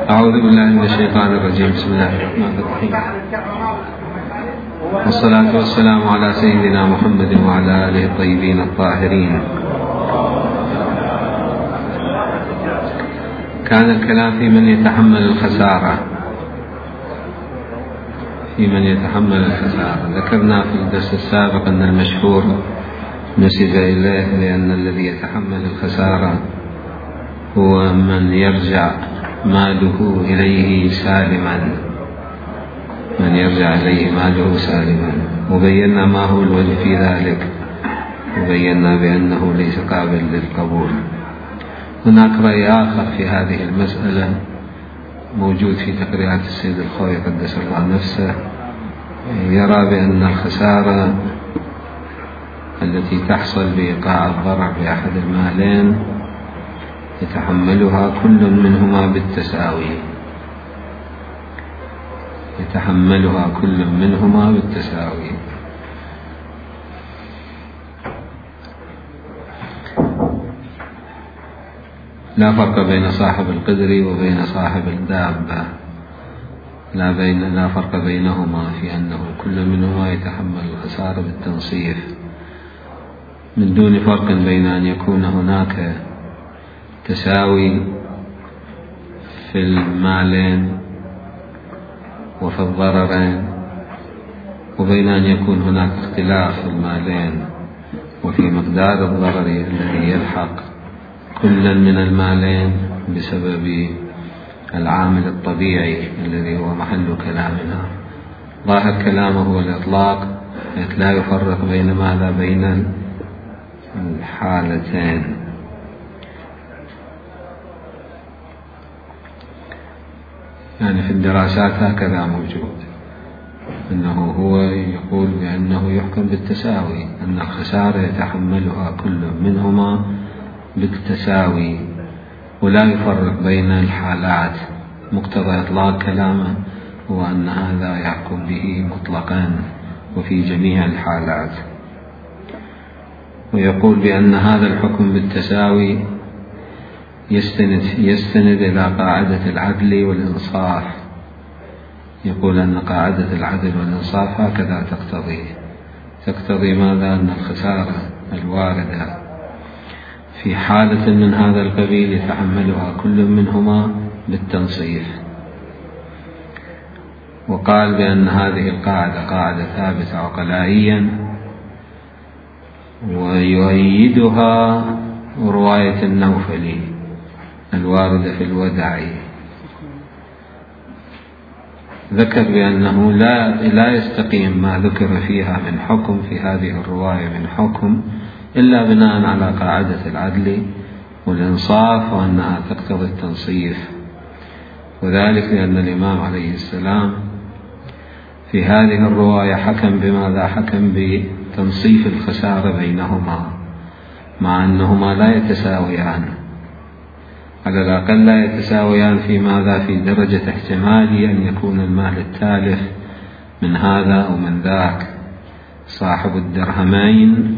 أعوذ بالله من الشيطان الرجيم. بسم الله الرحمن الرحيم، والصلاة والسلام على سيدنا محمد وعلى آله الطيبين الطاهرين. كان الكلام في من يتحمل الخسارة، ذكرنا في الدرس السابق أن المشهور نسب إليه لأن الذي يتحمل الخسارة هو من يرجع ماله إليه سالما، وبينا ما هو الوجه في ذلك، وبينا بأنه ليس قابل للقبول. هناك رأي آخر في هذه المسألة موجود في تقريرات السيد الخوي قدس الله نفسه، يرى بأن الخسارة التي تحصل بإيقاع الضرر بأحد المالين يتحملها كل منهما بالتساوي. لا فرق بين صاحب القدر وبين صاحب الدابة، لا فرق بينهما في أنه كل منهما يتحمل الخسارة بالتنصيف، من دون فرق بين أن يكون هناك تساوي في المالين وفي الضررين، وبين أن يكون هناك اختلاف في المالين وفي مقدار الضرر الذي يلحق كل من المالين بسبب العامل الطبيعي الذي هو محل كلامنا. ظاهر كلامه هو الإطلاق، لا يفرق بين ماذا بين الحالتين. يعني في الدراسات هكذا موجود، أنه هو يقول بأنه يحكم بالتساوي، أن الخسارة يتحملها كل منهما بالتساوي ولا يفرق بين الحالات. مقتضى إطلاق كلامه هو أن هذا يحكم به مطلقا وفي جميع الحالات، ويقول بأن هذا الحكم بالتساوي يستند إلى قاعدة العدل والإنصاف. يقول أن قاعدة العدل والإنصاف هكذا تقتضي ماذا؟ أن الخسارة الواردة في حالة من هذا القبيل يتحملها كل منهما بالتنصيف. وقال بأن هذه القاعدة قاعدة ثابتة عقلائيا، ويؤيدها رواية النوفلي الواردة في الوداعي. ذكر بأنه لا يستقيم ما ذكر فيها من حكم في هذه الرواية من حكم إلا بناء على قاعدة العدل والإنصاف، وأنها تقتضي التنصيف. وذلك لأن الإمام عليه السلام في هذه الرواية حكم بماذا؟ حكم بتنصيف الخسارة بينهما، مع أنهما لا يتساويان، على الأقل لا يتساويان في ماذا؟ في درجة احتمال أن يكون المال التالف من هذا أو من ذاك. صاحب الدرهمين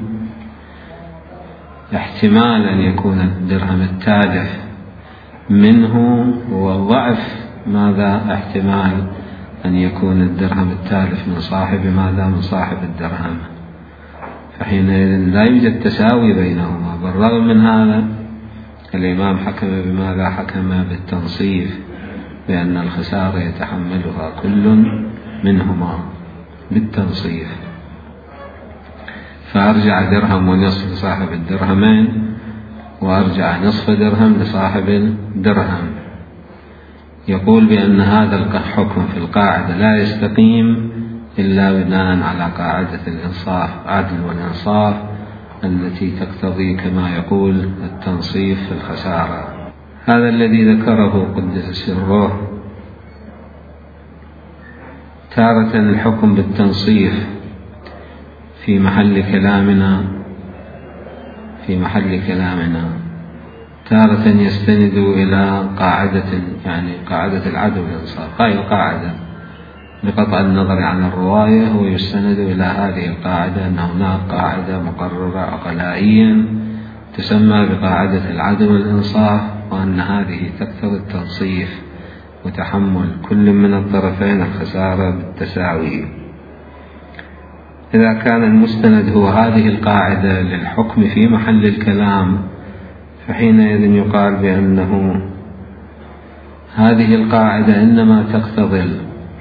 احتمال أن يكون الدرهم التالف منه هو ضعف ماذا؟ احتمال أن يكون الدرهم التالف من صاحب ماذا؟ من صاحب الدرهم. فحينئذ لا يوجد تساوي بينهما. بالرغم من هذا الإمام حكم بماذا؟ حكم بالتنصيف، بأن الخسارة يتحملها كل منهما بالتنصيف. فأرجع درهم ونصف لصاحب الدرهمين، وأرجع نصف درهم لصاحب الدرهم. يقول بأن هذا الحكم في القاعدة لا يستقيم إلا بناء على قاعدة الإنصاف، عدل والإنصاف، التي تقتضي كما يقول التنصيف في الخسارة. هذا الذي ذكره قدس سره. تارة الحكم بالتنصيف في محل كلامنا تارة يستند إلى قاعدة العدل والإنصاف. هذه القاعدة بقطع النظر عن الرواية هو يستند إلى هذه القاعدة، أن هناك قاعدة مقررة عقلائيا تسمى بقاعدة العدل والإنصاف، وأن هذه تقتضي التنصيف وتحمل كل من الطرفين الخسارة بالتساوي. إذا كان المستند هو هذه القاعدة للحكم في محل الكلام، فحينئذ يقال بأنه هذه القاعدة إنما تقتضي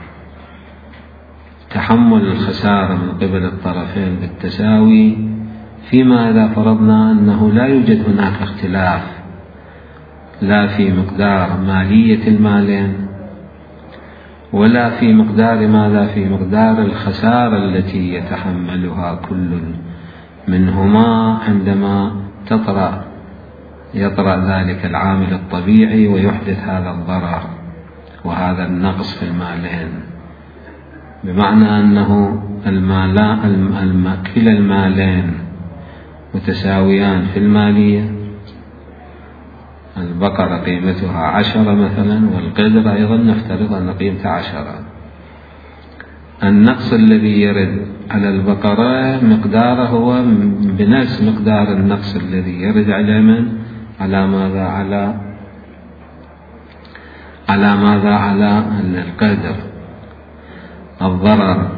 تحمل الخسارة من قبل الطرفين بالتساوي، فيما إذا فرضنا أنه لا يوجد هناك اختلاف لا في مقدار مالية المالين ولا في مقدار ماذا، في مقدار الخسارة التي يتحملها كل منهما عندما يطرأ ذلك العامل الطبيعي ويحدث هذا الضرر وهذا النقص في المالين، بمعنى أنه كلا المالين متساويان في المالية. البقرة قيمتها 10 مثلا، والقدر أيضا نفترض أن قيمتها 10. النقص الذي يرد على البقرة مقداره هو بنفس مقدار النقص الذي يرد على ماذا، على القدر. الضرر،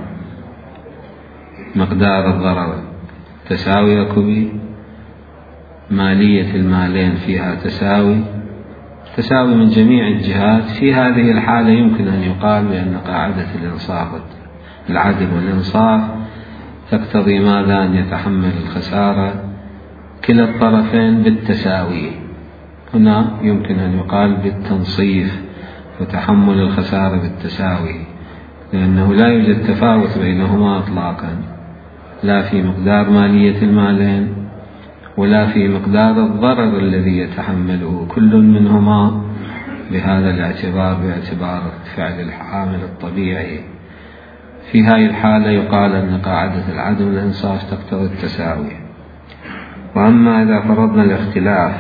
مقدار الضرر تساوي كبي، مالية المالين فيها تساوي من جميع الجهات. في هذه الحالة يمكن أن يقال بأن قاعدة العدل والإنصاف تقتضي ماذا، أن يتحمل الخسارة كلا الطرفين بالتساوي. هنا يمكن أن يقال بالتنصيف وتحمل الخسارة بالتساوي، لأنه لا يوجد تفاوت بينهما إطلاقا، لا في مقدار مالية المالين ولا في مقدار الضرر الذي يتحمله كل منهما بهذا الاعتبار، باعتبار فعل العامل الطبيعي. في هذه الحالة يقال أن قاعدة العدل والإنصاف تقتضي التساوي. وأما إذا فرضنا الاختلاف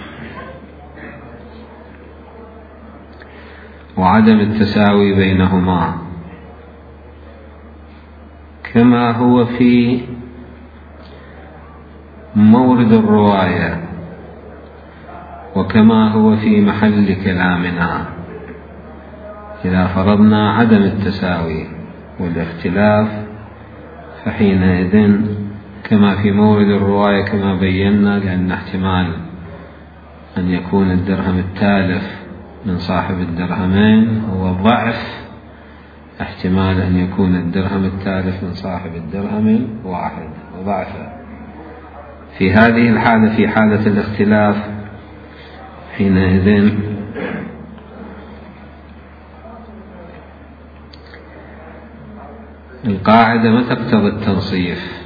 وعدم التساوي بينهما كما هو في مورد الرواية وكما هو في محل كلامنا، إذا فرضنا عدم التساوي والاختلاف، فحينئذ كما في مورد الرواية كما بينا، لأن احتمال أن يكون الدرهم التالف من صاحب الدرهمين هو ضعف احتمال أن يكون الدرهم التالف من صاحب الدرهم الواحد وضعفه. في هذه الحالة، في حالة الاختلاف، حينئذ القاعدة ما تقتضي التنصيف،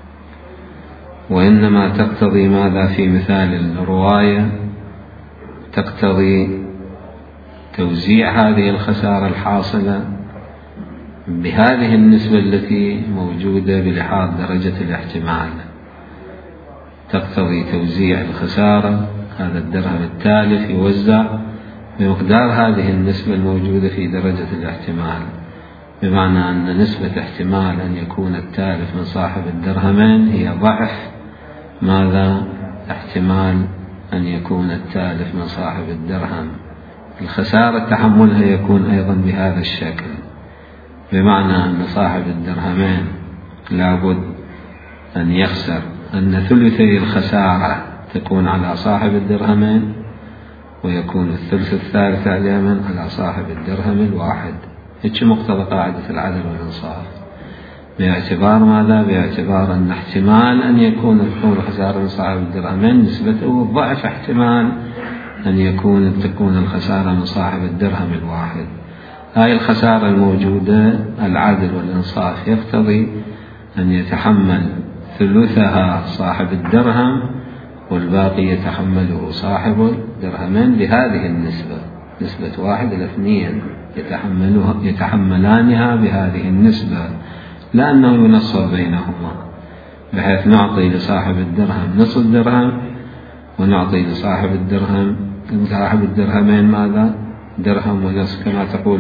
وإنما تقتضي ماذا في مثال الرواية، تقتضي توزيع هذه الخسارة الحاصلة بهذه النسبة التي موجودة بلحاظ درجة الاحتمال. تقتضي توزيع الخسارة، هذا الدرهم التالف يوزع بمقدار هذه النسبة الموجودة في درجة الاحتمال، بمعنى أن نسبة احتمال أن يكون التالف من صاحب الدرهمين هي ضعف ماذا، احتمال أن يكون التالف من صاحب الدرهم. الخسارة تحملها يكون أيضا بهذا الشكل، بمعنى أن صاحب الدرهمين لابد أن يخسر أن ثلثي الخسارة تكون على صاحب الدرهمين، ويكون الثلث الثالث على صاحب الدرهم الواحد. هيك مقتضى قاعدة العدل والإنصاف، باعتبار ماذا، باعتبار أن احتمال أن تكون الخسارة من صاحب الدرهمين نسبته ضعف احتمال أن تكون الخسارة من صاحب الدرهم الواحد. هاي الخسارة الموجودة العدل والإنصاف يقتضي أن يتحمل ثلثها صاحب الدرهم والباقي يتحمله صاحب الدرهمين بهذه النسبة، نسبة 1:2 يتحملانها بهذه النسبة، لأنه ينصب بينهما، بحيث نعطي لصاحب الدرهم نصف الدرهم ونعطي لصاحب الدرهمين ماذا، درهم ونصف، كما تقول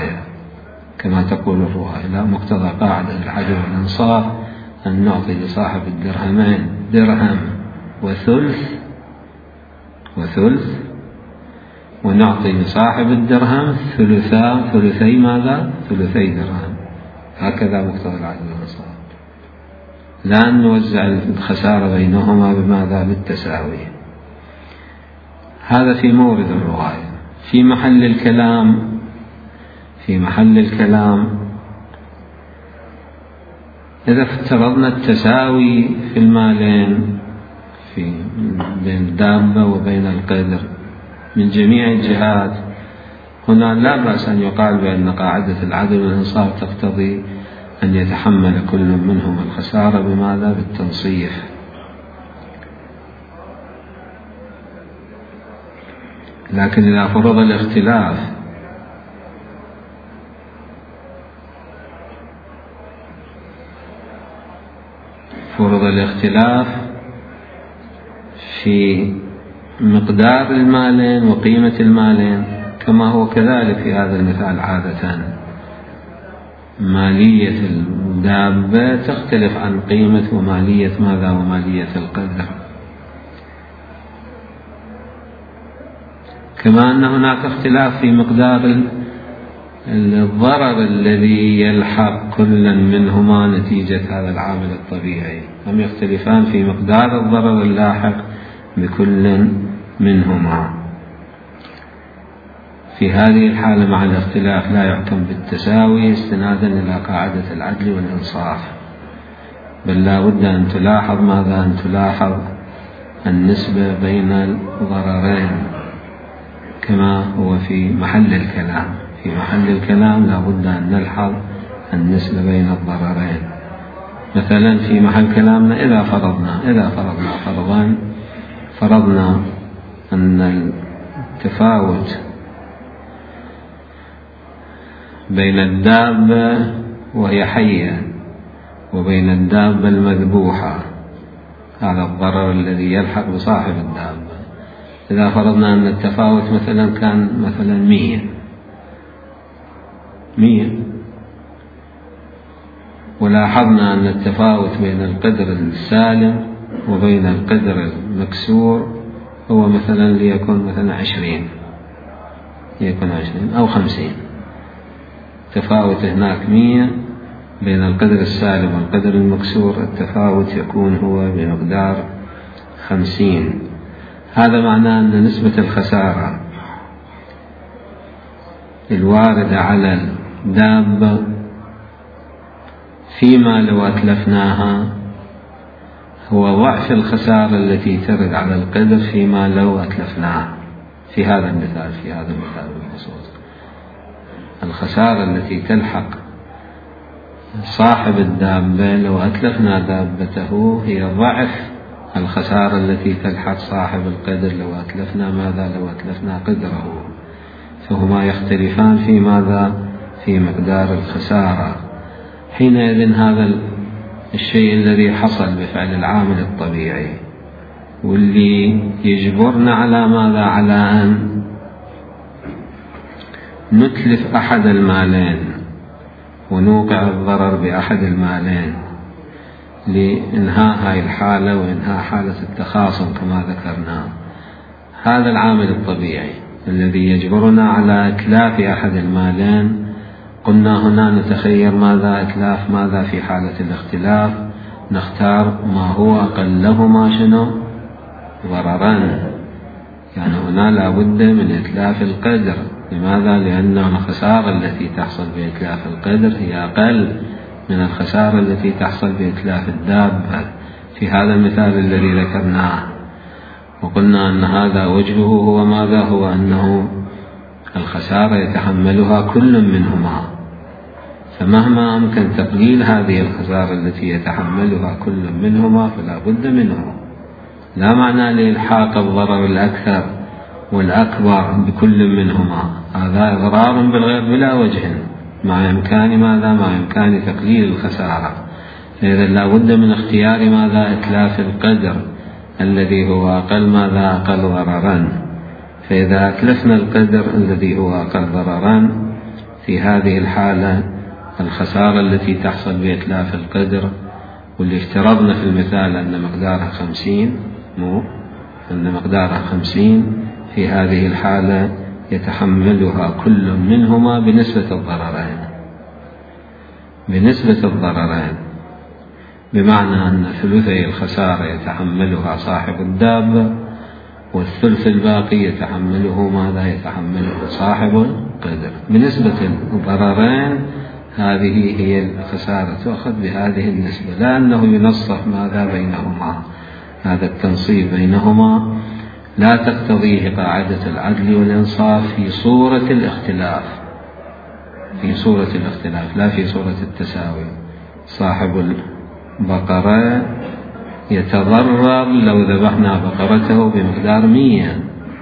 الرواية. لا، مقتضى قاعدة العدل والإنصاف أن نعطي لصاحب الدرهمين درهم وثلث ونعطي لصاحب الدرهم ثلثي ماذا؟ ثلثي درهم. هكذا مقتضى العدل والإنصاف، لا نوزع الخسارة بينهما بماذا؟ بالتساوي. هذا في مورد الرواية. في محل الكلام إذا افترضنا التساوي في المالين بين الدابة وبين القدر من جميع الجهات، هنا لا بأس أن يقال بأن قاعدة العدل والإنصاف تقتضي أن يتحمل كل منهم الخسارة بماذا؟ بالتنصيف. لكن إذا فرض الاختلاف في مقدار المالين وقيمة المالين، كما هو كذلك في هذا المثال عادة مالية الدابة تختلف عن قيمة ومالية ماذا؟ ومالية القدر. كما أن هناك اختلاف في مقدار الضرر الذي يلحق كل منهما نتيجة هذا العامل الطبيعي، هم يختلفان في مقدار الضرر اللاحق بكل منهما. في هذه الحالة مع الاختلاف لا يحكم بالتساوي استنادا إلى قاعدة العدل والإنصاف، بل لا بد أن تلاحظ ماذا؟ أن تلاحظ النسبة بين الضررين كما هو في محل الكلام. في محل الكلام لا بد أن نلحظ النسبة بين الضررين. مثلا في محل كلامنا إذا فرضنا أن التفاوت بين الدابة وهي حية وبين الدابة المذبوحة، هذا الضرر الذي يلحق بصاحب الدابة. إذا فرضنا أن التفاوت مثلا كان مثلا 100، ولاحظنا أن التفاوت بين القدر السالم وبين القدر المكسور هو مثلا ليكون مثلا 20 أو 50، تفاوت هناك 100 بين القدر السالم والقدر المكسور، التفاوت يكون هو بمقدار 50. هذا معناه أن نسبة الخسارة الواردة على الدابة فيما لو أتلفناها هو ضعف الخسارة التي ترد على القدر فيما لو أتلفناها. في هذا المثال بالخصوص الخسارة التي تلحق صاحب الدابة لو أتلفنا دابته هي ضعف الخسارة التي تلحق صاحب القدر لو أتلفنا ماذا؟ لو أتلفنا قدره. فهما يختلفان في ماذا؟ في مقدار الخسارة. حينئذ هذا الشيء الذي حصل بفعل العامل الطبيعي واللي يجبرنا على ماذا؟ على أن نتلف أحد المالين ونوقع الضرر بأحد المالين لإنهاء هذه الحالة وإنهاء حالة التخاصم كما ذكرنا. هذا العامل الطبيعي الذي يجبرنا على إتلاف أحد المالين. قلنا هنا نتخير ماذا؟ إتلاف ماذا في حالة الاختلاف؟ نختار ما هو أقلهما شنو؟ ضررا. يعني هنا لا بد من إتلاف القدر. لماذا؟ لأن الخسارة التي تحصل بإتلاف القدر هي أقل من الخسارة التي تحصل بإتلاف الدابة في هذا المثال الذي ذكرناه. وقلنا أن هذا وجهه هو ماذا؟ هو أنه الخسارة يتحملها كل منهما، فمهما أمكن تقليل هذه الخسارة التي يتحملها كل منهما فلا بد منه. لا معنى لإلحاق الضرر الأكثر والأكبر بكل منهما، هذا إضرار بالغير بلا وجه، مع إمكان ماذا؟ مع إمكان تقليل الخسارة. إذا لا بد من اختيار ماذا؟ إتلاف القدر الذي هو أقل ماذا؟ أقل ضررا. فإذا أتلفنا القدر الذي هو أقل ضررا في هذه الحالة الخسارة التي تحصل بإتلاف القدر واللي افترضنا في المثال أن مقدارها 50 في هذه الحالة يتحملها كل منهما بنسبة الضررين، بمعنى أن ثلثي الخسارة يتحملها صاحب الدابة، والثلث الباقي يتحمله صاحب القدر بنسبة الضررين. هذه هي الخسارة تؤخذ بهذه النسبة، لأنه ينصف ماذا بينهما، هذا التنصيف بينهما لا تقتضيه قاعدة العدل والإنصاف في صورة الاختلاف، لا في صورة التساوي. صاحب البقرة يتضرر لو ذبحنا بقرته بمقدار 100،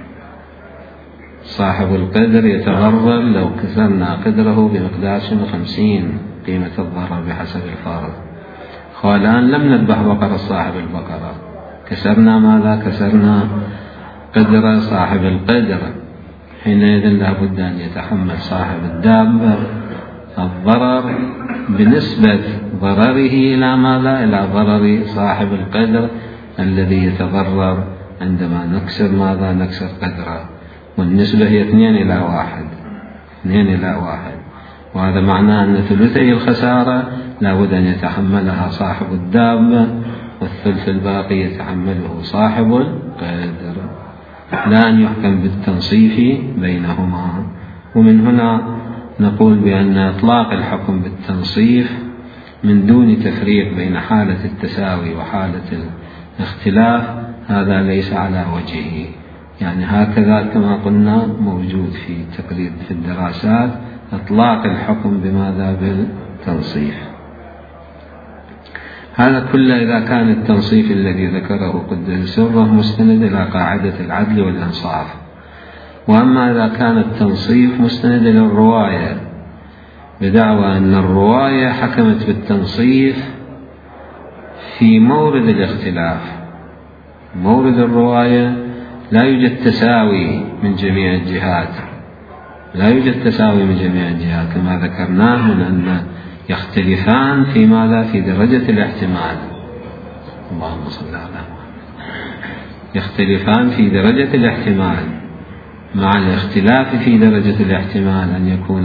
صاحب القدر يتضرر لو كسرنا قدره بمقدار 50 قيمة الضرر بحسب الفارض. والآن لم نذبح بقرة صاحب البقرة، كسرنا قدر صاحب القدر، حينئذ لا بد أن يتحمل صاحب الدابة الضرر بنسبة ضرره إلى ضرر صاحب القدر الذي يتضرر عندما نكسر قدره، والنسبة هي 2 إلى 1. وهذا معناه أن ثلثي الخسارة لا بد أن يتحملها صاحب الدابة، والثلث الباقي يتحمله صاحب القدر، لا أن يحكم بالتنصيف بينهما. ومن هنا نقول بأن إطلاق الحكم بالتنصيف من دون تفريق بين حالة التساوي وحالة الاختلاف هذا ليس على وجهه، يعني هكذا كما قلنا موجود في تقرير في الدراسات إطلاق الحكم بماذا بالتنصيف. هذا كله إذا كان التنصيف الذي ذكره قدس سره مستند إلى قاعدة العدل والإنصاف. وأما إذا كان التنصيف مستند إلى الرواية بدعوى أن الرواية حكمت بالتنصيف في مورد الاختلاف، مورد الرواية لا يوجد تساوي من جميع الجهات، كما ذكرناه من أن يختلفان في ماذا؟ في درجة الاحتمال. اللهم صل على محمد. يختلفان في درجة الاحتمال، مع الاختلاف في درجة الاحتمال أن يكون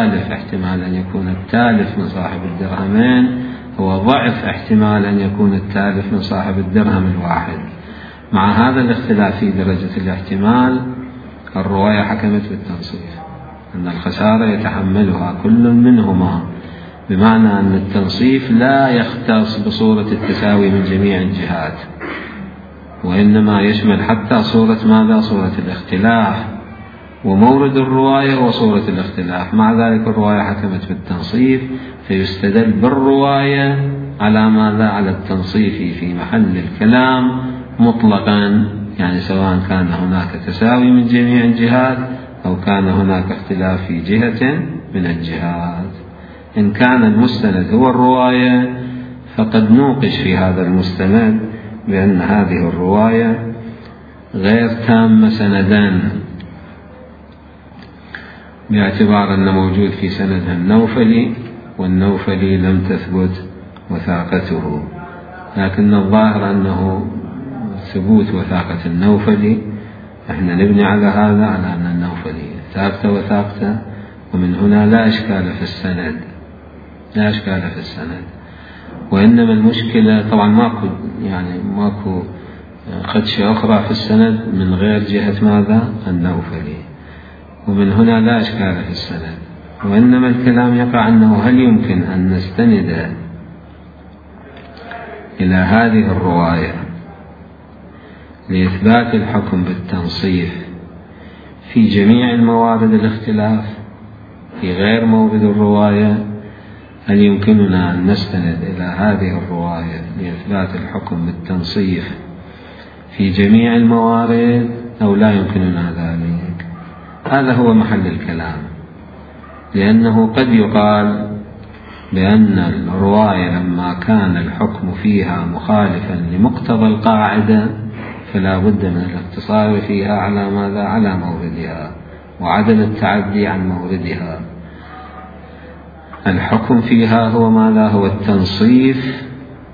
التالف من صاحب الدرهمين هو ضعف احتمال أن يكون التالف من صاحب الدرهم الواحد. مع هذا الاختلاف في درجة الاحتمال الرواية حكمت بالتنصيف، أن الخسارة يتحملها كل منهما، بمعنى أن التنصيف لا يختص بصورة التساوي من جميع الجهات، وإنما يشمل حتى صورة ماذا؟ صورة الاختلاف، ومورد الرواية هو صورة الاختلاف. مع ذلك الرواية حكمت بالتنصيف، فيستدل بالرواية على ماذا؟ على التنصيف في محل الكلام مطلقا، يعني سواء كان هناك تساوي من جميع الجهات أو كان هناك اختلاف في جهة من الجهات. إن كان المستند هو الرواية فقد نوقش في هذا المستند بأن هذه الرواية غير تامة سندا، باعتبار أن موجود في سندها النوفلي، والنوفلي لم تثبت وثاقته، لكن الظاهر أنه ثبوت وثاقة النوفلي احنا نبني على هذا، على أن النوفلي ثابتة وثاقته، ومن هنا لا إشكال في السند. وإنما المشكلة طبعا ماكو خدشة أخرى في السند من غير جهة ماذا؟ النوفلي، ومن هنا لا إشكال في السند. وإنما الكلام يقع أنه هل يمكن أن نستند إلى هذه الرواية لإثبات الحكم بالتنصيف في جميع الموارد الاختلاف في غير مورد الرواية؟ هل يمكننا أن نستند إلى هذه الرواية لإثبات الحكم بالتنصيف في جميع الموارد أو لا يمكننا ذلك؟ هذا هو محل الكلام، لأنه قد يقال بأن الرواية لما كان الحكم فيها مخالفا لمقتضى القاعدة فلا بد من الاقتصار فيها على ماذا؟ على موردها، وعدم التعدي عن موردها. الحكم فيها هو ماذا؟ هو التنصيف،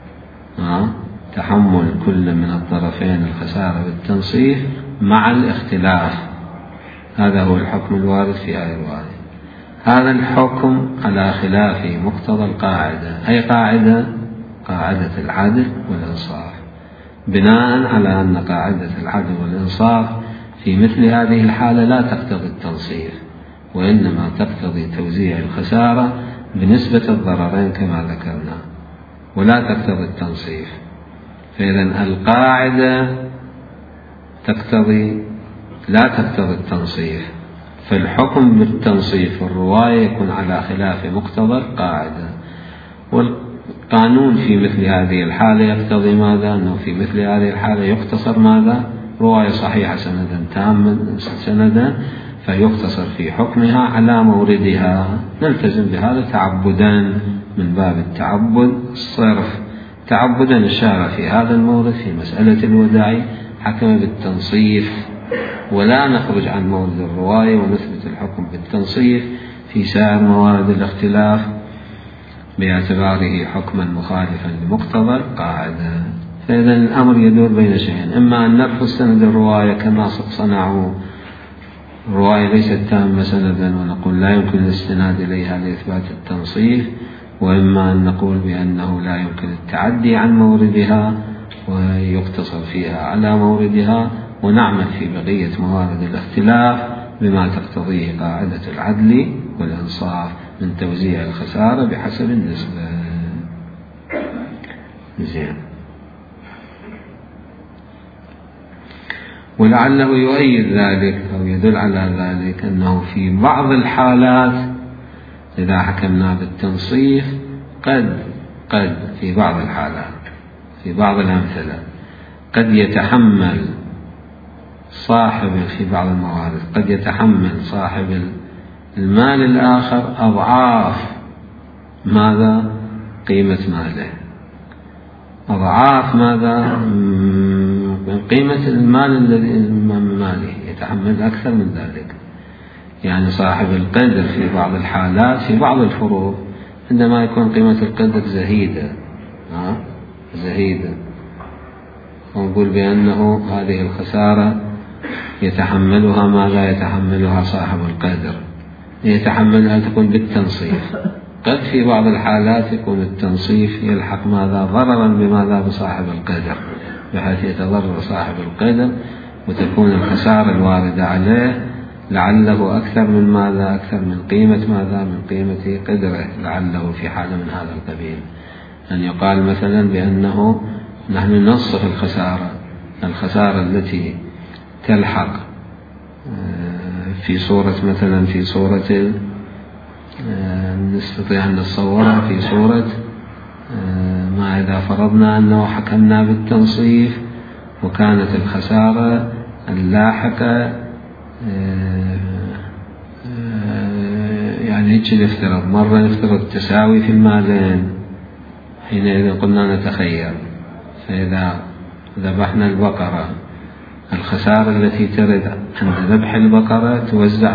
تحمل كل من الطرفين الخسارة بالتنصيف مع الاختلاف. هذا هو الحكم الوارد في هذه الرواية. هذا الحكم على خلاف مقتضى القاعدة، أي قاعدة العدل والإنصاف، بناء على أن قاعدة العدل والإنصاف في مثل هذه الحالة لا تقتضي التنصيف، وإنما تقتضي توزيع الخسارة بنسبة الضررين كما ذكرنا، ولا تقتضي التنصيف. فإذا القاعدة لا تقتضي التنصيف، فالحكم بالتنصيف والرواية يكون على خلاف مقتضى القاعدة. والقانون في مثل هذه الحالة يقتضي ماذا؟ أنه في مثل هذه الحالة يقتصر ماذا؟ رواية صحيحة سندا تاما سندا، فيقتصر في حكمها على موردها. نلتزم بهذا تعبدا من باب التعبد الصرف، تعبدا الشارع في هذا المورد في مسألة الوداع حكم بالتنصيف، ولا نخرج عن مورد الرواية ونثبت الحكم بالتنصيف في سائر موارد الاختلاف باعتباره حكما مخالفا لمقتضى القاعدة. فإذا الأمر يدور بين شيئين: إما أن نرفض سند الرواية كما صنعوا، الرواية ليست تامة سندا ونقول لا يمكن الاستناد إليها لإثبات التنصيف، وإما أن نقول بأنه لا يمكن التعدي عن موردها ويقتصر فيها على موردها، ونعمل في بقية موارد الاختلاف بما تقتضيه قاعدة العدل والإنصاف من توزيع الخسارة بحسب النسبة. زين. ولعله يؤيد ذلك أو يدل على ذلك أنه في بعض الحالات إذا حكمنا بالتنصيف قد في بعض الحالات، في بعض الأمثلة، قد يتحمل في بعض الموارد قد يتحمل صاحب المال الآخر أضعاف ماذا؟ قيمة ماله، أضعاف ماذا؟ قيمة المال الذي ماله، يتحمل أكثر من ذلك. يعني صاحب القدر في بعض الحالات في بعض الفروض عندما يكون قيمة القدر زهيدة ونقول بأنه هذه الخسارة يتحملها ماذا؟ يتحملها صاحب القدر، يتحملها تكون بالتنصيف. قد في بعض الحالات يكون التنصيف يلحق ماذا؟ ضررا بماذا؟ بصاحب القدر، بحيث يتضرر صاحب القدر وتكون الخسارة الواردة عليه لعله أكثر من ماذا؟ أكثر من قيمة ماذا؟ من قيمة قدره، لعله في حالة من هذا القبيل. أن يقال مثلا بأنه نحن ننصف الخسارة التي تلحق في صورة مثلا في صورة نستطيع أن نتصورها في صورة ما إذا فرضنا أنه حكمنا بالتنصيف وكانت الخسارة اللاحقة يعني هيك نفترض مرة نفترض تساوي في المالين، حينئذ قلنا نتخيل، فإذا ذبحنا البقرة الخسارة التي ترد عند ذبح البقرة توزع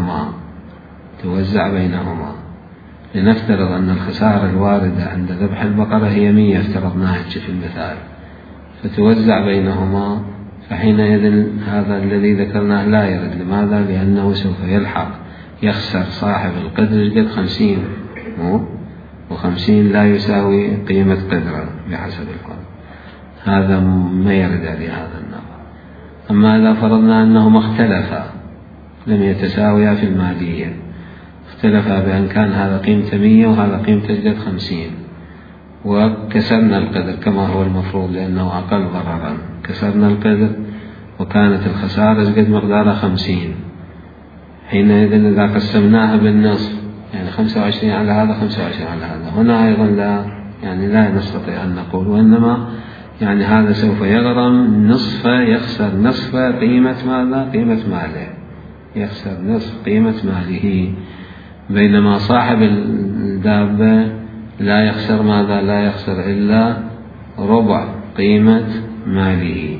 بينهما. لنفترض أن الخسارة الواردة عند ذبح البقرة هي 100، افترضناها في المثال، فتوزع بينهما، فحينئذ هذا الذي ذكرناه لا يرد. لماذا؟ لأنه سوف يخسر صاحب القدر قد 50، و50 لا يساوي قيمة قدره بحسب القدر، هذا ما يرد عليه هذا النظر. أما إذا فرضنا أنهما اختلفا لم يتساويا في المالية، اختلفا بأن كان هذا قيمة 100 وهذا قيمة قد 50، وكسرنا القدر كما هو المفروض لأنه أقل ضررا، كسرنا القدر وكانت الخسارة قد مقدارها 50، حينئذ إذا قسمناها بالنصف يعني 25 على هذا 25 على هذا، هنا أيضا لا نستطيع أن نقول، وإنما يعني هذا سوف يغرم يخسر نصف قيمة ماذا؟ قيمة ماله، يخسر نصف قيمة ماله، بينما صاحب الدابة لا يخسر ماذا؟ لا يخسر إلا ربع قيمة ماله،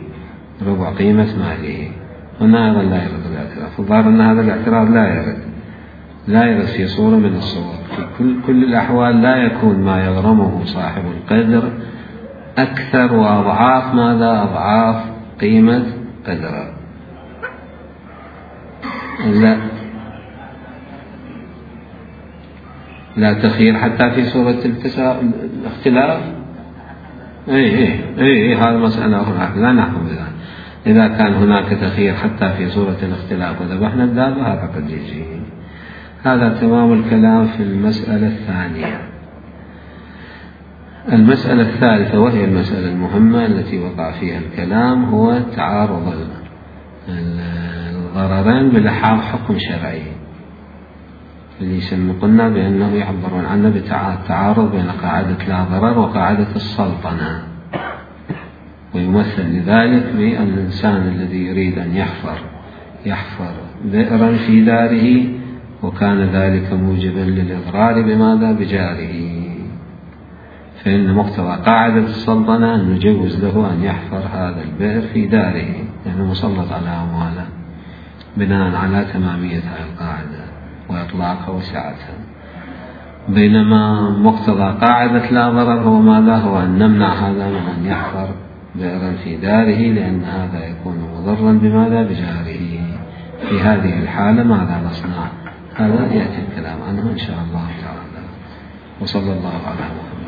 هنا أيضا لا يرد الاعتراف. الظاهر أن هذا الاعتراف لا يرد في صورة من الصور. في كل الأحوال لا يكون ما يغرمه صاحب القدر أكثر وأضعاف ماذا؟ أضعاف قيمة قدره. لا لا تخيير حتى في صورة الاختلاف. هذا مسألة أخرى لا نحكم بذلك. إذا كان هناك تخيير حتى في صورة الاختلاف وذبحنا الدابة هذا قد يجي. هذا تمام الكلام في المسألة الثانية. المسألة الثالثة وهي المسألة المهمة التي وقع فيها الكلام هو تعارض الضررين بلحاظ حكم شرعي، اللي قلنا بأنه يعبرون عنه بالتعارض بين قاعدة لا ضرر وقاعدة السلطنة، ويمثل لذلك بالإنسان الذي يريد أن يحفر بئرا في داره وكان ذلك موجبا للإضرار بماذا؟ بجاره، فإن مقتضى قاعدة السلطنة أن نجوز له أن يحفر هذا البئر في داره لأنه مسلط على أمواله بناء على تمامية هذه القاعدة وإطلاقها وسعتها. بينما مقتضى قاعدة لا ضرر هو ماذا؟ هو أن نمنع هذا من أن يحفر بئرا في داره لأن هذا يكون مضرا بماذا؟ بجاره. في هذه الحالة ماذا نصنع؟ هذا يأتي الكلام عنه إن شاء الله تعالى. وصلى الله على محمد.